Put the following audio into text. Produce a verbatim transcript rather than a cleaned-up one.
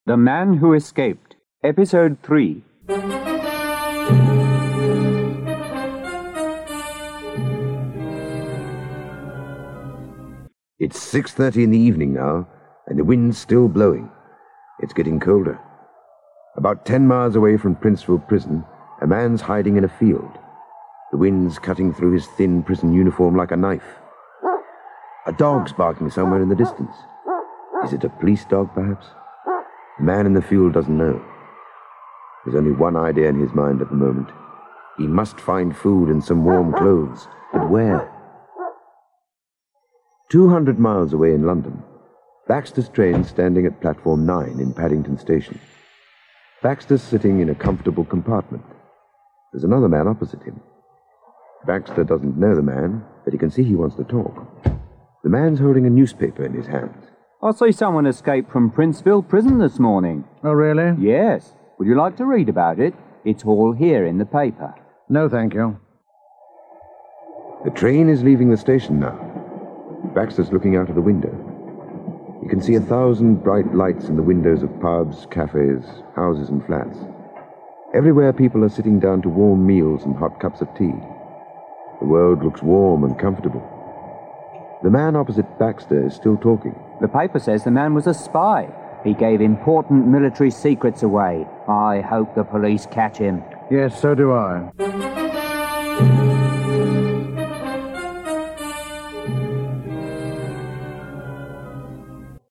The Man Who Escaped, Episode three. It's six thirty in the evening now, and the wind's still blowing. It's getting colder. About ten miles away from Princeville Prison, a man's hiding in a field. The wind's cutting through his thin prison uniform like a knife. A dog's barking somewhere in the distance. Is it a police dog, perhaps? The man in the field doesn't know. There's only one idea in his mind at the moment. He must find food and some warm clothes. But where? Two hundred miles away in London, Baxter's train's standing at platform nine in Paddington Station. Baxter's sitting in a comfortable compartment. There's another man opposite him. Baxter doesn't know the man, but he can see he wants to talk. The man's holding a newspaper in his hands. I see someone escaped from Princeville Prison this morning. Oh, really? Yes. Would you like to read about it? It's all here in the paper. No, thank you. The train is leaving the station now. Baxter's looking out of the window. You can see a thousand bright lights in the windows of pubs, cafes, houses and flats. Everywhere people are sitting down to warm meals and hot cups of tea. The world looks warm and comfortable. The man opposite Baxter is still talking. The paper says the man was a spy. He gave important military secrets away. I hope the police catch him. Yes, so do I.